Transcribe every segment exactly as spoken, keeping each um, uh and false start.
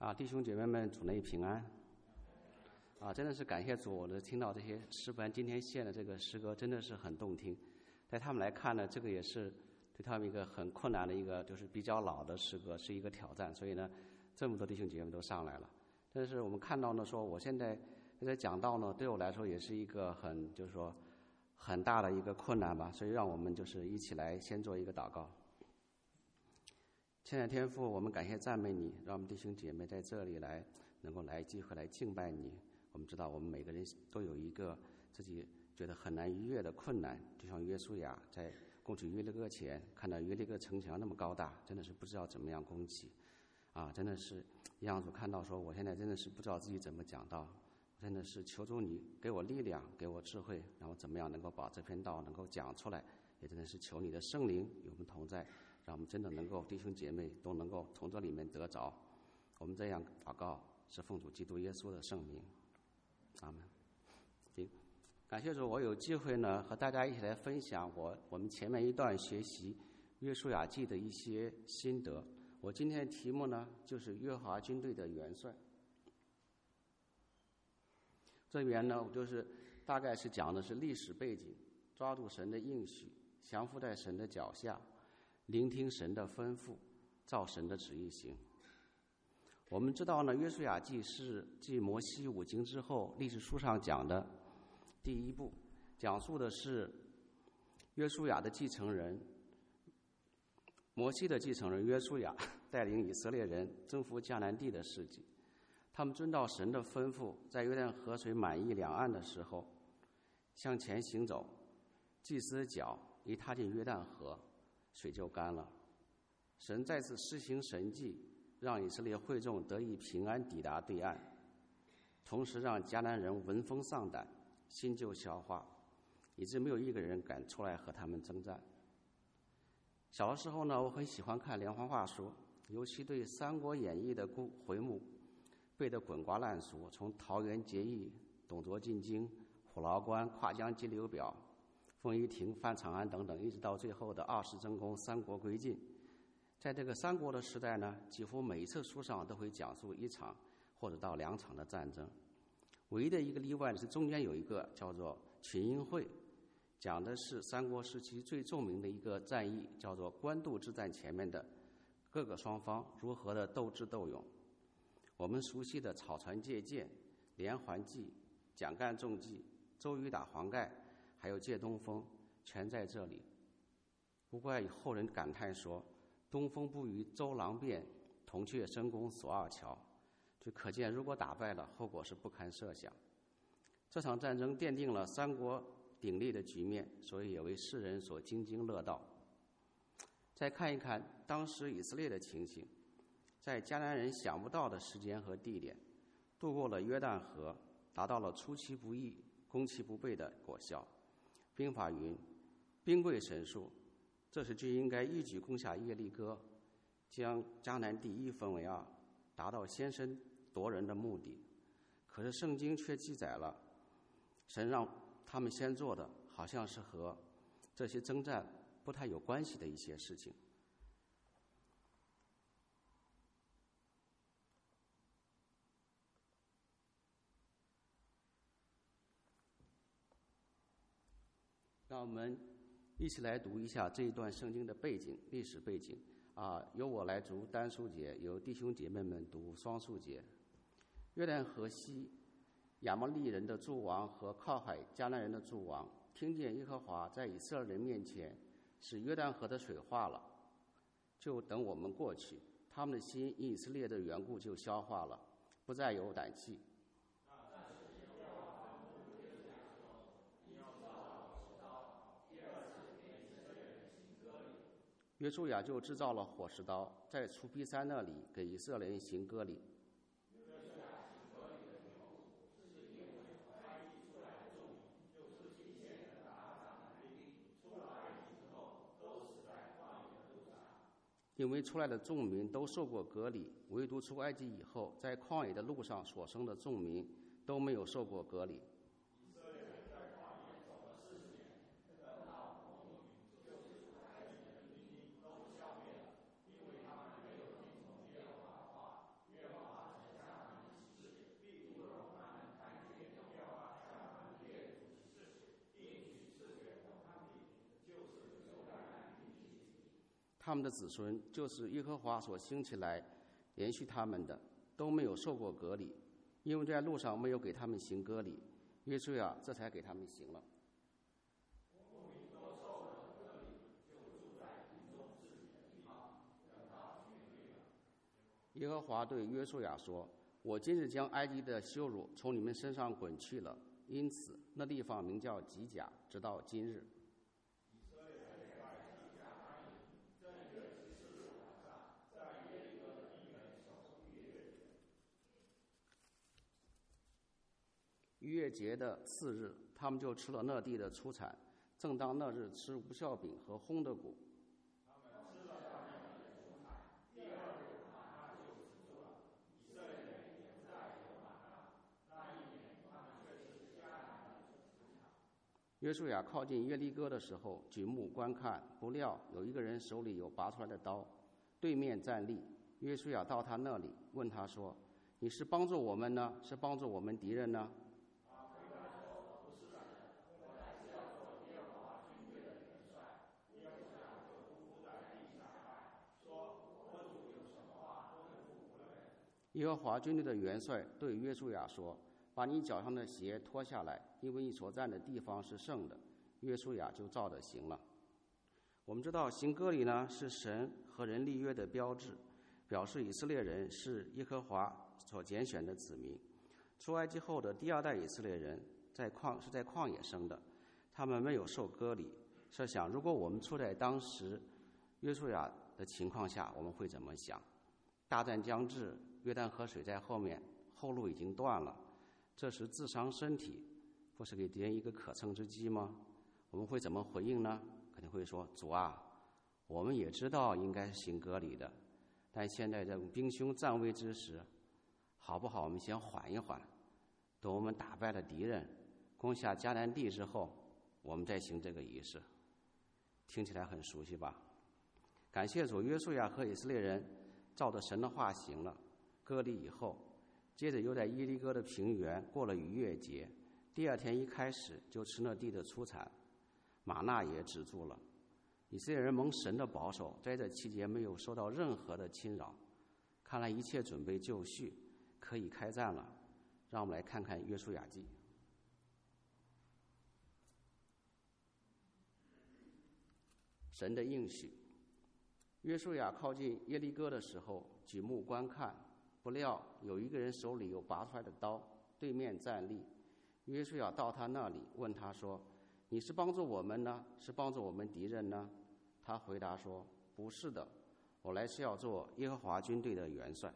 啊，弟兄姐妹们，主内平安！啊，真的是感谢主，我的听到这些诗班今天献的这个诗歌真的是很动听。在他们来看呢，这个也是对他们一个很困难的一个，就是比较老的诗歌，是一个挑战。所以呢，这么多弟兄姐妹都上来了。但是我们看到呢，说我现在现在讲道呢，对我来说也是一个很，就是说很大的一个困难吧。所以让我们就是一起来先做一个祷告。亲爱的天父，我们感谢赞美你，让我们弟兄姐妹在这里来能够来机会来敬拜你。我们知道我们每个人都有一个自己觉得很难逾越的困难，就像约书亚在攻取约利哥前看到约利哥城墙那么高大，真的是不知道怎么样攻击啊！真的是让主看到说，我现在真的是不知道自己怎么讲道，真的是求助你给我力量，给我智慧，然后怎么样能够把这篇道能够讲出来，也真的是求你的圣灵与我们同在，让我们真的能够弟兄姐妹都能够从这里面得着。我们这样祷告是奉主基督耶稣的圣名，阿们。行，感谢主，我有机会呢和大家一起来分享我我们前面一段学习约书亚记的一些心得。我今天的题目呢就是约华军队的元帅。这边呢就是大概是讲的是历史背景，抓住神的应许，降服在神的脚下，聆听神的吩咐，照神的旨意行。我们知道呢，约书亚记是继摩西五经之后历史书上讲的第一部，讲述的是约书亚的继承人摩西的继承人约书亚带领以色列人征服迦南地的事迹。他们遵照神的吩咐，在约旦河水满溢两岸的时候向前行走，祭司的脚一踏进约旦河，水就干了。神再次施行神迹，让以色列会众得以平安抵达对岸，同时让迦南人闻风丧胆，新旧消化，以致没有一个人敢出来和他们征战。小的时候呢，我很喜欢看连环画书，尤其对《三国演义》的回目背得滚瓜烂熟，从桃园结义、董卓进京、虎牢关、跨江激流表、凤仪亭、范长安等等，一直到最后的二世争功、三国归晋。在这个三国的时代呢，几乎每一册书上都会讲述一场或者到两场的战争。唯一的一个例外是中间有一个叫做群英会，讲的是三国时期最著名的一个战役，叫做官渡之战前面的各个双方如何的斗智斗勇。我们熟悉的草船借箭、连环计、蒋干中计、周瑜打黄盖，还有借东风，全在这里。不怪后人感叹说，东风不与周郎便，铜雀生攻索二乔，就可见如果打败了，后果是不堪设想。这场战争奠定了三国鼎立的局面，所以也为世人所津津乐道。再看一看当时以色列的情形，在迦南人想不到的时间和地点，渡过了约旦河，达到了出其不意、攻其不备的果效。兵法云：兵贵神速，这时就应该一举攻下耶利哥，将迦南地一分为二，达到先声夺人的目的。可是圣经却记载了，神让他们先做的好像是和这些征战不太有关系的一些事情。让我们一起来读一下这一段圣经的背景、历史背景啊，由我来读单数节，由弟兄姐妹们读双数节。约旦河西，亚摩利人的诸王和靠海迦南人的诸王听见耶和华在以色列人面前使约旦河的水化了，就等我们过去，他们的心因以色列的缘故就消化了，不再有胆气。约书亚就制造了火石刀，在除皮山那里给以色列人行割礼。因为出来的众民都受过割礼，唯独出埃及以后，在旷野的路上所生的众民都没有受过割礼。 他们的子孙就是耶和华所兴起来连续他们的，都没有受过割礼，因为在路上没有给他们行割礼，约书亚这才给他们行了。耶和华对约书亚说：我今日将埃及的羞辱从你们身上滚去了，因此那地方名叫吉甲，直到今日。逾越节的次日，他们就吃了那地的出产，正当那日吃无酵饼和烘的谷。约书亚靠近耶利哥的时候，举目观看，不料有一个人手里有拔出来的刀，对面站立。约书亚到他那里，问他说：你是帮助我们呢，是帮助我们敌人呢？耶和华军队的元帅对约书亚说：把你脚上的鞋脱下来，因为你所站的地方是圣的。约书亚就照着行了。我们知道行割礼呢是神和人立约的标志，表示以色列人是耶和华所拣选的子民。出埃及后的第二代以色列人在旷是在旷野生的，他们没有受割礼。设想如果我们处在当时约书亚的情况下，我们会怎么想？大战将至，约旦河水在后面，后路已经断了，这时自伤身体，不是给敌人一个可乘之机吗？我们会怎么回应呢？肯定会说：主啊，我们也知道应该是行割礼的，但现在这种兵凶战危之时，好不好我们先缓一缓，等我们打败了敌人，攻下迦南地之后，我们再行这个仪式。听起来很熟悉吧？感谢主，约书亚和以色列人照着神的话行了割礼以后，接着又在耶利哥的平原过了逾越节，第二天一开始就吃那地的出产，玛纳也止住了。以色列人蒙神的保守，在这期间没有受到任何的侵扰，看来一切准备就绪，可以开战了。让我们来看看约书亚记。神的应许。约书亚靠近耶利哥的时候，举目观看，不料有一个人手里有拔出来的刀，对面站立。约书亚到他那里，问他说：你是帮助我们呢，是帮助我们敌人呢？他回答说：不是的，我来是要做耶和华军队的元帅。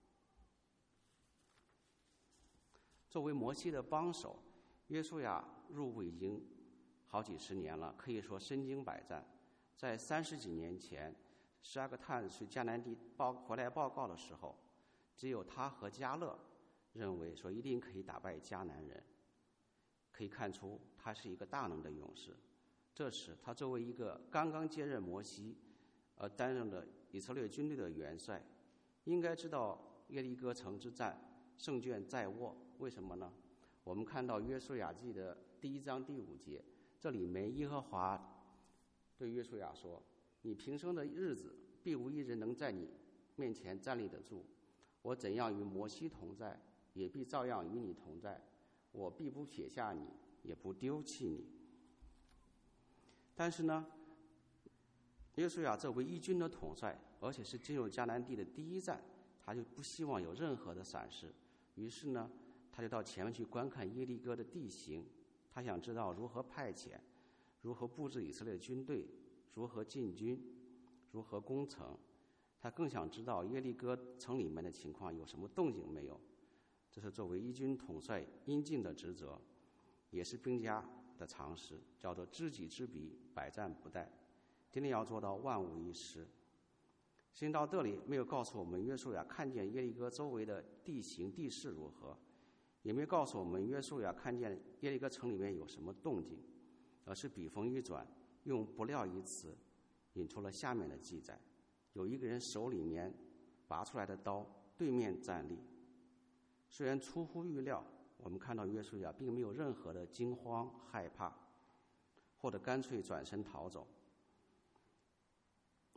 作为摩西的帮手，约书亚入伍已经好几十年了，可以说身经百战。在三十几年前，十二个探子去迦南地报回来报告的时候，只有他和迦勒认为说一定可以打败迦南人，可以看出他是一个大能的勇士。这时他作为一个刚刚接任摩西而担任了以色列军队的元帅，应该知道耶利哥城之战胜券在握。为什么呢？我们看到约书亚记的第一章第五节，这里面耶和华对约书亚说：你平生的日子必无一人能在你面前站立得住，我怎样与摩西同在，也必照样与你同在，我必不撇下你，也不丢弃你。但是呢，约书亚作为一军的统帅，而且是进入迦南地的第一站，他就不希望有任何的闪失，于是呢他就到前面去观看耶利哥的地形，他想知道如何派遣，如何布置以色列军队，如何进军，如何攻城。他更想知道耶利哥城里面的情况有什么动静没有。这是作为一军统帅应尽的职责，也是兵家的常识，叫做知己知彼，百战不殆。今天要做到万无一失。先到这里没有告诉我们约书亚看见耶利哥周围的地形地势如何，也没有告诉我们约书亚看见耶利哥城里面有什么动静，而是笔锋一转，用不料一词引出了下面的记载：有一个人手里面拔出来的刀，对面站立。虽然出乎预料，我们看到约书亚并没有任何的惊慌害怕，或者干脆转身逃走，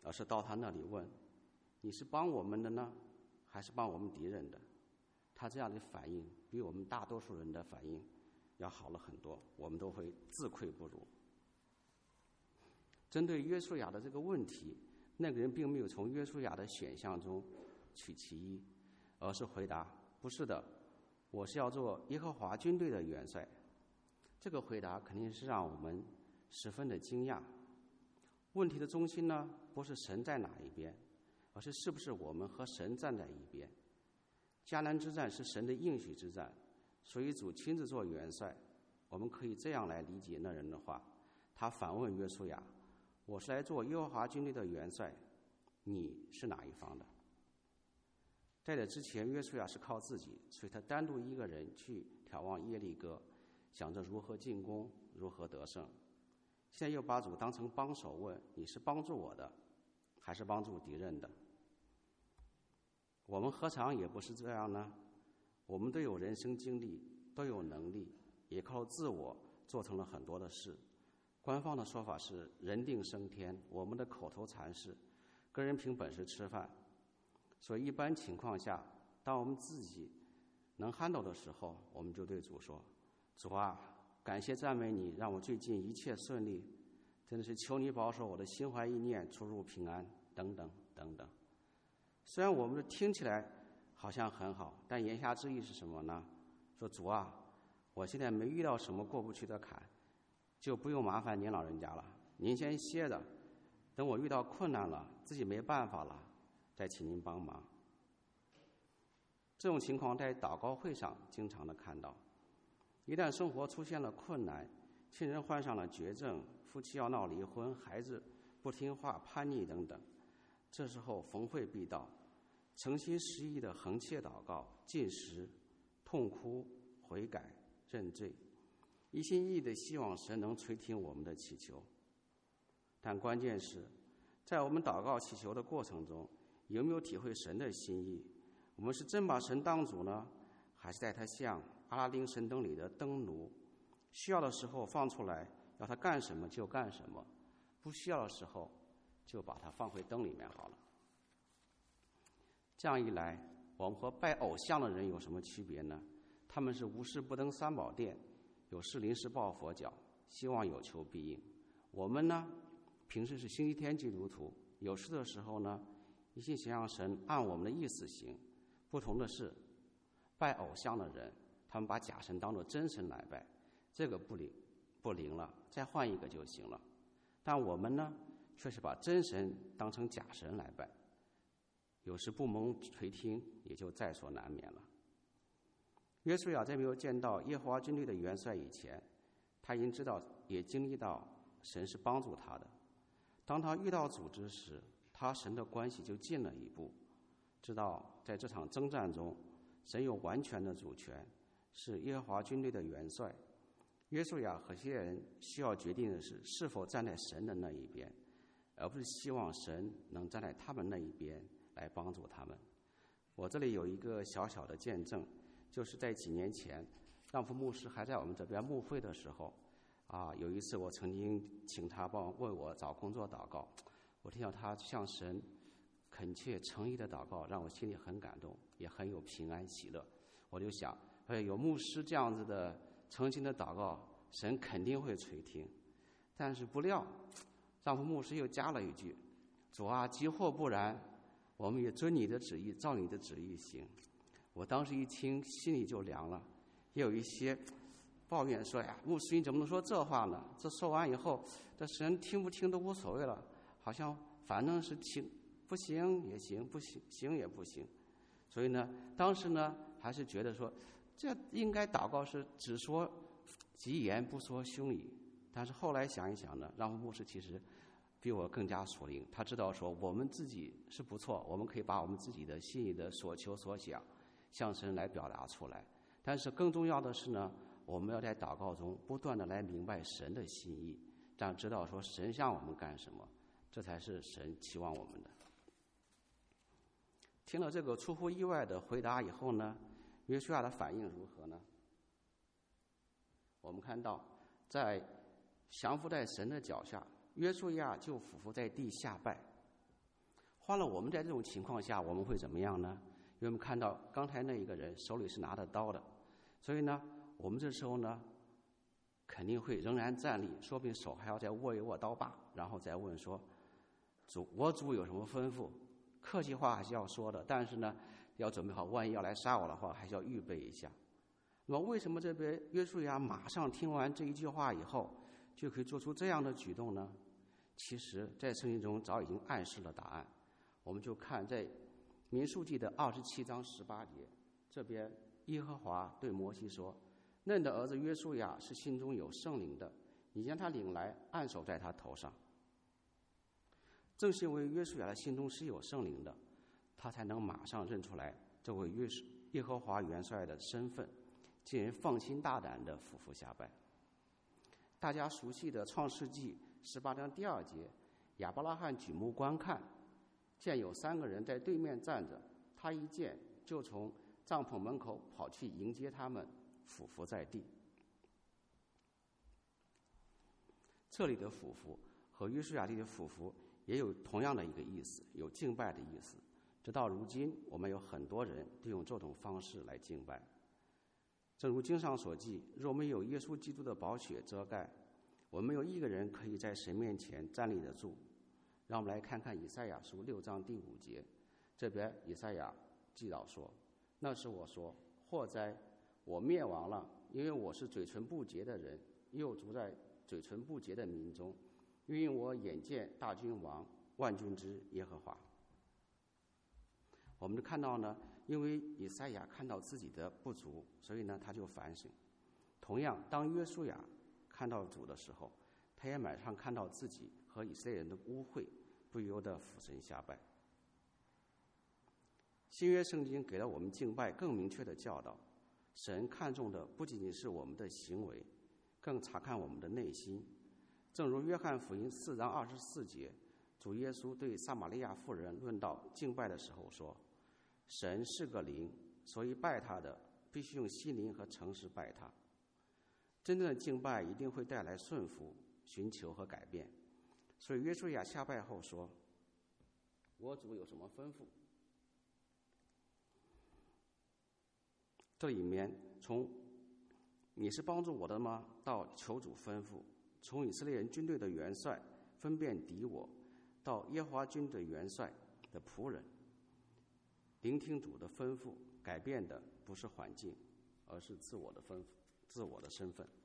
而是到他那里问：你是帮我们的呢，还是帮我们敌人的？他这样的反应比我们大多数人的反应要好了很多，我们都会自愧不如。针对约书亚的这个问题，那个人并没有从约书亚的选项中取其一，而是回答：不是的，我是要做耶和华军队的元帅。这个回答肯定是让我们十分的惊讶。问题的中心呢，不是神在哪一边，而是是不是我们和神站在一边。迦南之战是神的应许之战，所以主亲自做元帅。我们可以这样来理解那人的话，他反问约书亚：我是来做耶和华军队的元帅，你是哪一方的？在这之前，约书亚是靠自己，所以他单独一个人去眺望耶利哥，想着如何进攻，如何得胜。现在又把主当成帮手问：你是帮助我的，还是帮助敌人的？我们何尝也不是这样呢？我们都有人生经历，都有能力，也靠自我做成了很多的事。官方的说法是人定胜天，我们的口头禅是个人凭本事吃饭。所以一般情况下，当我们自己能 handle 的时候，我们就对主说：主啊，感谢赞美你，让我最近一切顺利，真的是求你保守我的心怀意念出入平安，等等等等。虽然我们听起来好像很好，但言下之意是什么呢？说主啊，我现在没遇到什么过不去的坎，就不用麻烦您老人家了，您先歇着，等我遇到困难了，自己没办法了，再请您帮忙。这种情况在祷告会上经常的看到。一旦生活出现了困难，亲人患上了绝症，夫妻要闹离婚，孩子不听话、叛逆等等，这时候逢会必到，诚心实意的横切祷告、进食、痛哭、悔改、认罪，一心一意的希望神能垂听我们的祈求。但关键是，在我们祷告祈求的过程中，有没有体会神的心意？我们是真把神当主呢，还是在他像阿拉丁神灯里的灯奴，需要的时候放出来，要他干什么就干什么，不需要的时候就把它放回灯里面好了。这样一来，我们和拜偶像的人有什么区别呢？他们是无事不登三宝殿，有事临时抱佛脚，希望有求必应。我们呢，平时是星期天基督徒，有事的时候呢，一心想让神按我们的意思行。不同的是，拜偶像的人，他们把假神当作真神来拜，这个不灵不灵了，再换一个就行了。但我们呢，却是把真神当成假神来拜，有时不蒙垂听，也就在所难免了。约书亚在没有见到耶和华军队的元帅以前，他已经知道，也经历到神是帮助他的。当他遇到主之时，他神的关系就近了一步，知道在这场征战中，神有完全的主权，是耶和华军队的元帅。约书亚和希腊人需要决定的是，是否站在神的那一边，而不是希望神能站在他们那一边来帮助他们。我这里有一个小小的见证，就是在几年前，让夫牧师还在我们这边牧会的时候，啊，有一次我曾经请他帮为我找工作祷告，我听到他向神恳切诚意的祷告，让我心里很感动，也很有平安喜乐。我就想，哎，有牧师这样子的诚心的祷告，神肯定会垂听。但是不料，丈夫牧师又加了一句：主啊，即或不然，我们也遵你的旨意，照你的旨意行。我当时一听，心里就凉了。也有一些抱怨说：呀，牧师你怎么能说这话呢？这说完以后，这神听不听都无所谓了，好像反正是听不行也行，不行行也不行。所以呢，当时呢还是觉得说，这应该祷告是只说吉言不说凶语。但是后来想一想呢，让夫牧师其实比我更加属灵，他知道说我们自己是不错，我们可以把我们自己的心里的所求所想向神来表达出来。但是更重要的是呢，我们要在祷告中不断的来明白神的心意，这样知道说神向我们干什么，这才是神期望我们的。听了这个出乎意外的回答以后呢，约书亚的反应如何呢？我们看到，在降服在神的脚下，约书亚就俯伏在地下拜。 换了我们在这种情况下，我们会怎么样呢？因为我们看到刚才那一个人手里是拿着刀的，所以呢，我们这时候呢，肯定会仍然站立，说不定手还要再握一握刀把，然后再问说：“主，我主有什么吩咐？”客气话还是要说的，但是呢，要准备好，万一要来杀我的话，还是要预备一下。那么，为什么这边约书亚马上听完这一句话以后，就可以做出这样的举动呢？其实，在圣经中早已经暗示了答案。我们就看在民数记的二十七章十八节，这边耶和华对摩西说：“嫩的儿子约书亚是心中有圣灵的，你将他领来，按手在他头上。”正是因为约书亚的心中是有圣灵的，他才能马上认出来这位约耶和华元帅的身份，进而放心大胆地俯伏下拜。大家熟悉的创世纪十八章第二节，亚伯拉罕举目观看，见有三个人在对面站着，他一见就从帐篷门口跑去迎接他们，俯伏在地。这里的俯伏和约书亚地的俯伏也有同样的一个意思，有敬拜的意思。直到如今，我们有很多人都用这种方式来敬拜。正如经上所记，若没有耶稣基督的宝血遮盖，我们没有一个人可以在神面前站立得住。让我们来看看以赛亚书六章第五节，这边以赛亚记祷说：“那时我说，祸哉，我灭亡了，因为我是嘴唇不洁的人，又住在嘴唇不洁的民中，因为我眼见大君王万军之耶和华。”我们就看到呢，因为以赛亚看到自己的不足，所以呢他就反省。同样，当约书亚看到主的时候，他也马上看到自己和以色列人的污秽，不由得俯身下拜。新约圣经给了我们敬拜更明确的教导，神看重的不仅仅是我们的行为，更查看我们的内心。正如约翰福音四章二十四节，主耶稣对撒玛利亚妇人论到敬拜的时候说：“神是个灵，所以拜他的必须用心灵和诚实拜他。”真正的敬拜一定会带来顺服、寻求和改变。所以约书亚下拜后说：“我主有什么吩咐？”这里面从“你是帮助我的吗”到求主吩咐，从以色列人军队的元帅分辨敌我，到耶和华军队元帅的仆人，聆听主的吩咐，改变的不是环境，而是自我的吩咐、自我的身份。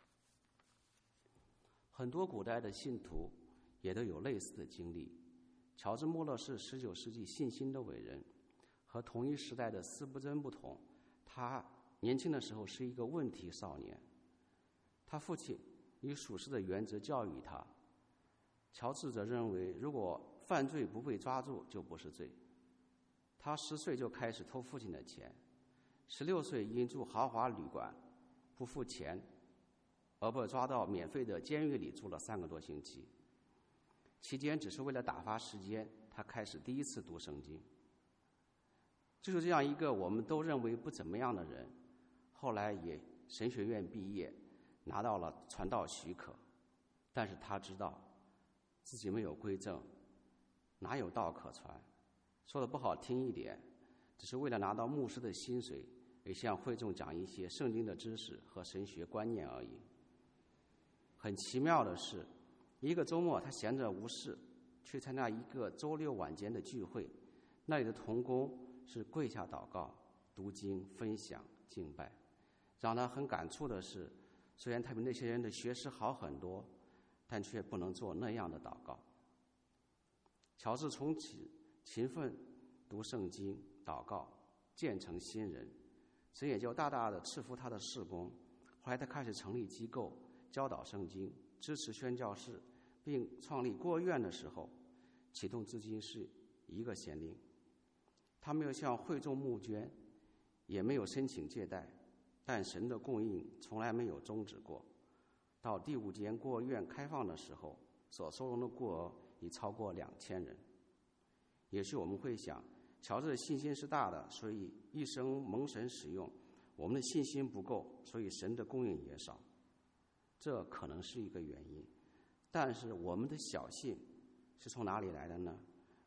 很多古代的信徒也都有类似的经历。乔治·穆勒是十九世纪信心的伟人，和同一时代的斯布真不同，他年轻的时候是一个问题少年。他父亲以属世的原则教育他，乔治则认为，如果犯罪不被抓住，就不是罪。他十岁就开始偷父亲的钱，十六岁因住豪华旅馆不付钱，而被抓到免费的监狱里住了三个多星期。期间只是为了打发时间，他开始第一次读圣经。就是这样一个我们都认为不怎么样的人，后来也神学院毕业，拿到了传道许可，但是他知道自己没有归正，哪有道可传？说的不好听一点，只是为了拿到牧师的薪水，也向会众讲一些圣经的知识和神学观念而已。很奇妙的是，一个周末他闲着无事，去参加一个周六晚间的聚会，那里的同工是跪下祷告、读经、分享、敬拜。让他很感触的是，虽然他比那些人的学识好很多，但却不能做那样的祷告。乔治从此勤奋读圣经、祷告，渐成新人，神也就大大的赐福他的事工。后来他开始成立机构，教导圣经，支持宣教士，并创立孤儿院的时候，启动资金是一个先令。他没有向会众募捐，也没有申请借贷，但神的供应从来没有终止过。到第五间孤儿院开放的时候，所收容的孤儿已超过两千人。也许我们会想，乔治的信心是大的，所以一生蒙神使用；我们的信心不够，所以神的供应也少。这可能是一个原因，但是我们的小信是从哪里来的呢？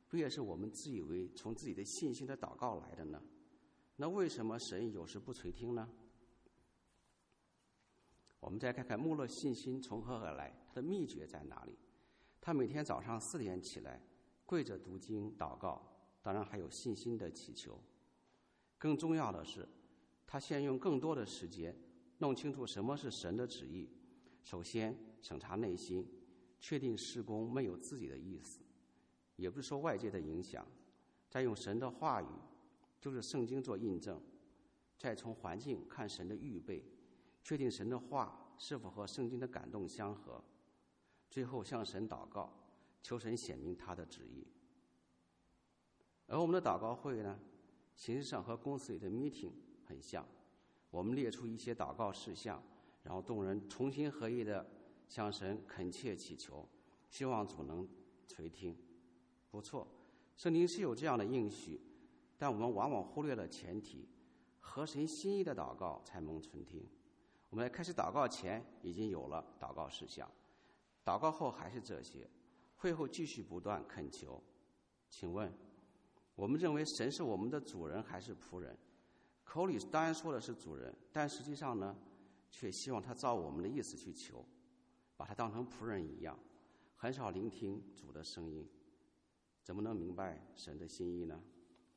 不也是我们自以为从自己的信心的祷告来的呢？那为什么神有时不垂听呢？我们再看看穆勒信心从何而来，他的秘诀在哪里？他每天早上四点起来，跪着读经祷告，当然还有信心的祈求。更重要的是，他先用更多的时间弄清楚什么是神的旨意。首先审查内心，确定事工没有自己的意思，也不是说外界的影响，再用神的话语，就是圣经做印证，再从环境看神的预备，确定神的话是否和圣经的感动相合，最后向神祷告，求神显明他的旨意。而我们的祷告会呢，形式上和公司里的 meeting 很像，我们列出一些祷告事项，然后众人同心合意地向神恳切祈求，希望主能垂听。不错，圣经是有这样的应许，但我们往往忽略了前提，合神心意的祷告才蒙垂听。我们在开始祷告前已经有了祷告事项，祷告后还是这些，会后继续不断恳求。请问，我们认为神是我们的主人还是仆人？口里当然说的是主人，但实际上呢，却希望他照我们的意思去求，把他当成仆人一样，很少聆听主的声音，怎么能明白神的心意呢？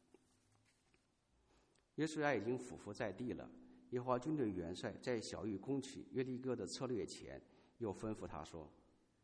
约书亚已经俯伏在地了，耶和华军队元帅在小玉攻取约利哥的策略前，又吩咐他说：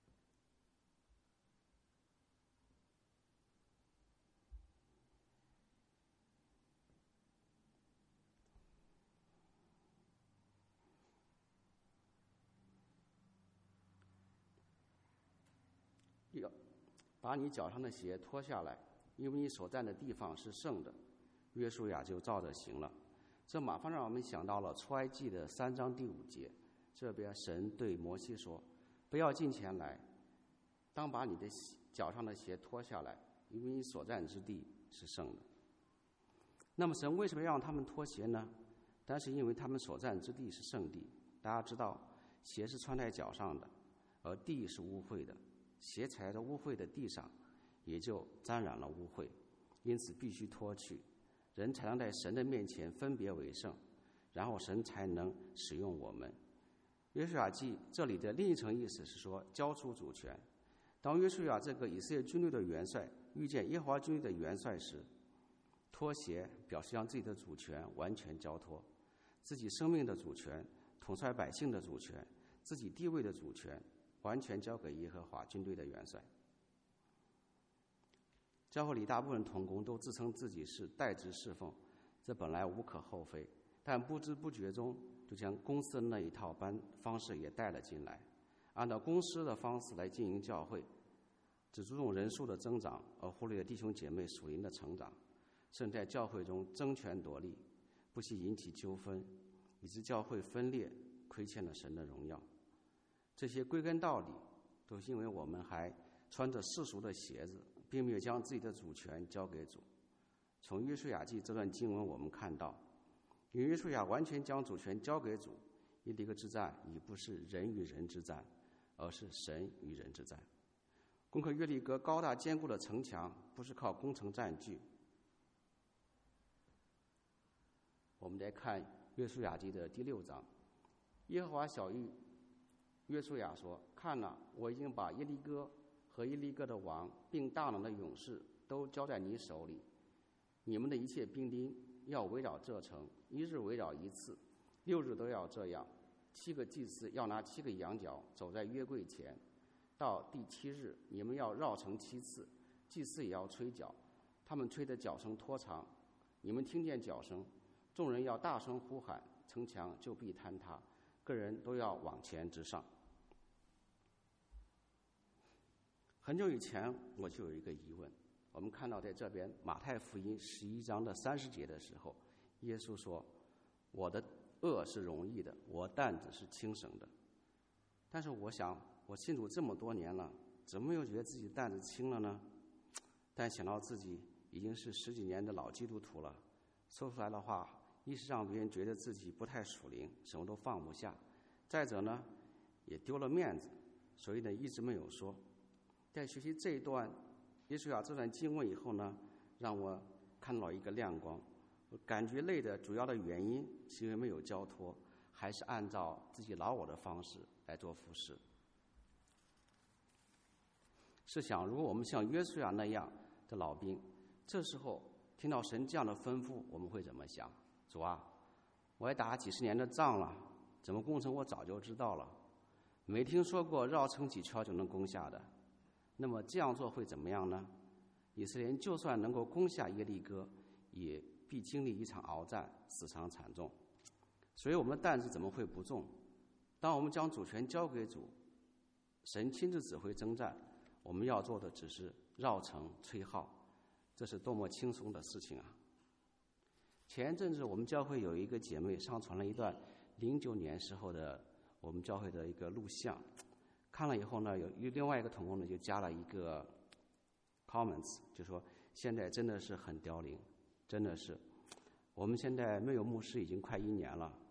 要把你脚上的鞋脱下来，因为你所站的地方是圣的。约书亚就照着行了。这马上让我们想到了出埃及的三章第五节，这边神对摩西说：不要近前来，当把你的脚上的鞋脱下来，因为你所站之地是圣的。那么神为什么让他们脱鞋呢？但是因为他们所站之地是圣地。大家知道，鞋是穿在脚上的，而地是污秽的，鞋踩在污秽的地上，也就沾染了污秽，因此必须脱去，人才能在神的面前分别为圣，然后神才能使用我们。约书亚记这里的另一层意思是说，交出主权。当约书亚这个以色列军队的元帅遇见耶和华军队的元帅时，脱鞋表示将自己的主权完全交托，自己生命的主权、统帅百姓的主权、自己地位的主权完全交给耶和华军队的元帅。教会里大部分同工都自称自己是代职侍奉，这本来无可厚非，但不知不觉中就将公司的那一套班方式也带了进来，按照公司的方式来经营教会，只注重人数的增长，而忽略弟兄姐妹属灵的成长，甚至在教会中争权夺利，不惜引起纠纷，以致教会分裂，亏欠了神的荣耀。这些归根到底都是因为我们还穿着世俗的鞋子，并没有将自己的主权交给主。从约书亚记这段经文我们看到，因为约书亚完全将主权交给主，耶利哥之战已不是人与人之战，而是神与人之战。攻克约利哥高大坚固的城墙不是靠攻城占据。我们来看约书亚记的第六章，耶和华晓谕约书亚说：看哪，我已经把耶利哥和耶利哥的王并大能的勇士都交在你手里，你们的一切兵丁要围绕这城，一日围绕一次，六日都要这样。七个祭司要拿七个羊角走在约柜前，到第七日你们要绕城七次，祭司也要吹角，他们吹的角声拖长，你们听见角声，众人要大声呼喊，城墙就必坍塌，个人都要往前直上。很久以前我就有一个疑问，我们看到在这边马太福音十一章的三十节的时候，耶稣说：我的恶是容易的，我担子是轻省的。但是我想，我信主这么多年了，怎么又觉得自己担子轻了呢？但想到自己已经是十几年的老基督徒了，说出来的话，一是让别人觉得自己不太属灵，什么都放不下；再者呢，也丢了面子，所以呢一直没有说。在学习这一段耶稣啊，这段经文以后呢，让我看到一个亮光。我感觉累的主要的原因是因为没有交托，还是按照自己老我的方式来做服事。试想，如果我们像约书亚那样的老兵，这时候听到神这样的吩咐，我们会怎么想？主啊，我也打几十年的仗了，怎么攻城我早就知道了，没听说过绕城几圈就能攻下的。那么这样做会怎么样呢？以色列人就算能够攻下耶利哥，也必经历一场鏖战，死伤惨重。所以我们的担子怎么会不重？当我们将主权交给主，神亲自指挥征战，我们要做的只是绕城吹号，这是多么轻松的事情啊！前一阵子我们教会有一个姐妹上传了一段零九年时候的我们教会的一个录像，看了以后呢，有另外一个同工呢就加了一个 comments， 就说现在真的是很凋零，真的是，我们现在没有牧师已经快一年了，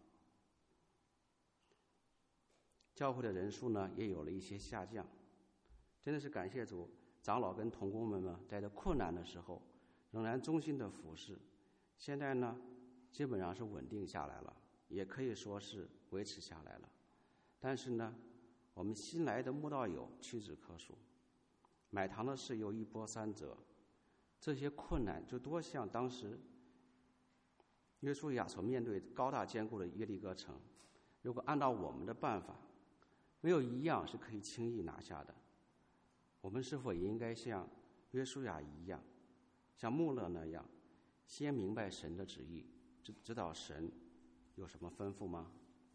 教会的人数呢也有了一些下降，真的是感谢主，长老跟同工们呢在这困难的时候仍然忠心的服侍，现在呢基本上是稳定下来了，也可以说是维持下来了。但是呢，我们新来的慕道友屈指可数，买堂的事又一波三折，这些困难就多像当时约书亚所面对高大坚固的耶利哥城，如果按照我们的办法，没有一样是可以轻易拿下的。我们是否也应该像约书亚一样，像穆勒那样，先明白神的旨意，知知道神有什么吩咐吗？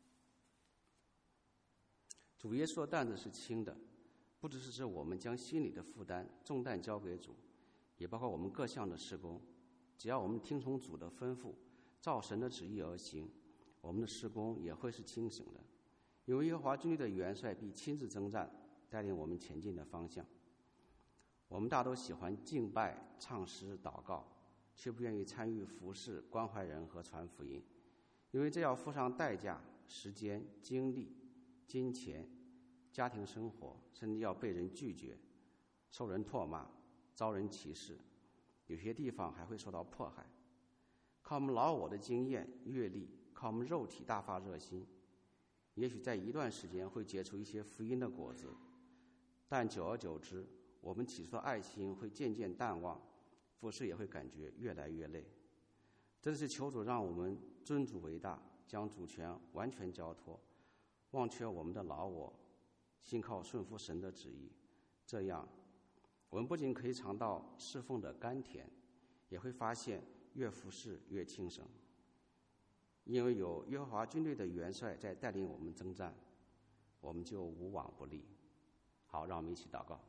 主耶稣的担子是轻的，不只是指我们将心里的负担重担交给主，也包括我们各项的事工。只要我们听从主的吩咐，照神的旨意而行，我们的事工也会是清醒的。因为耶和华军队的元帅必亲自征战，带领我们前进的方向。我们大都喜欢敬拜、唱诗、祷告，却不愿意参与服事、关怀人和传福音，因为这要付上代价、时间、精力、金钱、家庭生活，甚至要被人拒绝、受人唾骂、遭人歧视，有些地方还会受到迫害。靠我们老我的经验、阅历，靠我们肉体大发热心，也许在一段时间会结出一些福音的果子，但久而久之，我们起初的爱心会渐渐淡忘，服事也会感觉越来越累。真是求主让我们尊主为大，将主权完全交托，忘却我们的老我，信靠顺服神的旨意。这样，我们不仅可以尝到侍奉的甘甜，也会发现越服事越轻省。因为有耶和华军队的元帅在带领我们征战，我们就无往不利。好，让我们一起祷告。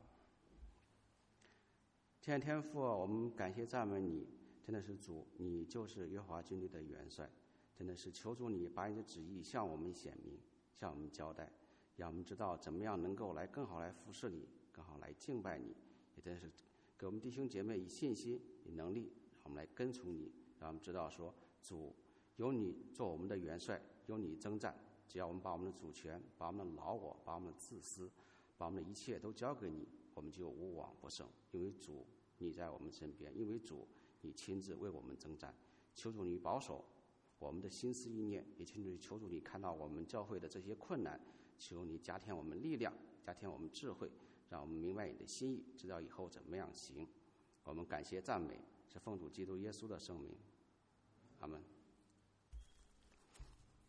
天天父，我们感谢赞美你，真的是主，你就是耶和华军队的元帅，真的是求主你把你的旨意向我们显明，向我们交代，让我们知道怎么样能够来更好来服侍你，更好来敬拜你，也真是给我们弟兄姐妹以信心、以能力，让我们来跟从你，让我们知道说主有你做我们的元帅，有你征战，只要我们把我们的主权、把我们的老我、把我们的自私、把我们的一切都交给你，我们就无往不胜。因为主你在我们身边，因为主你亲自为我们征战。求主你保守我们的心思意念，也求主求主你看到我们教会的这些困难，求你加添我们力量，加添我们智慧，让我们明白你的心意，知道以后怎么样行。我们感谢赞美，是奉主基督耶稣的圣名，阿们。